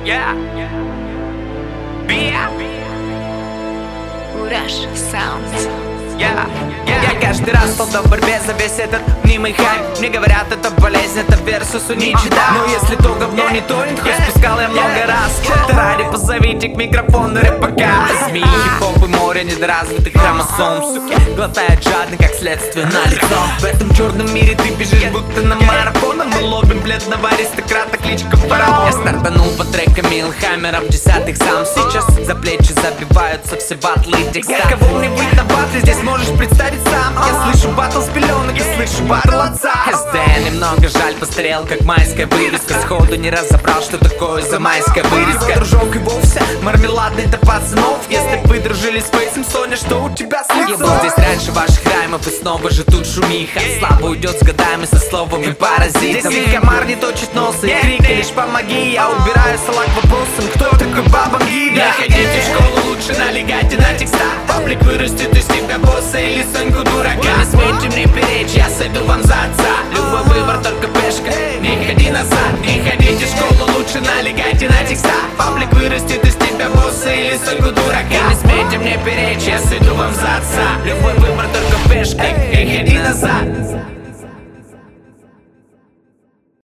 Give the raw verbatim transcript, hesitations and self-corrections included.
Yeah. Yeah. Кураж Sounds. Yeah. Yeah. Я каждый раз стал в борьбе за весь этот мнимый хайп. Мне говорят, это болезнь, это версус у Ницше, да. Но если то говно не торрент, хоть спускал я много раз. Тарари, позовите к микрофону рэпака. Змеи, хип-хоп и море недоразвитых хромосом. Суки глотают жадно, как следствие на лицо. В этом черном мире ты бежишь, будто на марафон. Мы ловим бледного аристократа, кличка фараон. Я стартанул по трекам Милхаммера в десятых сам сейчас. За плечи забиваются все батлы и текста. Кого-нибудь на батле здесь можешь представить сам. Я слышу батл с пеленок, я слышу батл отца. эс дэ немного жаль, постарел, как майская вырезка. Сходу не разобрал, что такое за майская вырезка. Дружок и вовсе мармеладный до пацанов. Если вы дружили с Фейсом, Соня, что у тебя с лицом? Я был здесь раньше ваших раймов, и снова же тут шумиха. Слава уйдет с годами со словами паразитов. Здесь комар не точит носа и крики лишь помоги. Я убираю салат вопросом, кто такой Баба Гида? Не ходите в школу, лучше налегайте на текста. Паблик вырастет из тебя босса или Соньку дурака. Не смейте мне перечь, я сойду вам за отца. Любой выбор только пешка, не ходи назад. Не ходите в школу, лучше налегайте на текста. Паблик вырастет из тебя босса или Соньку дурака. Не смейте мне перечь, я сойду вам за отца. Любой выбор только пешка, не ходи назад.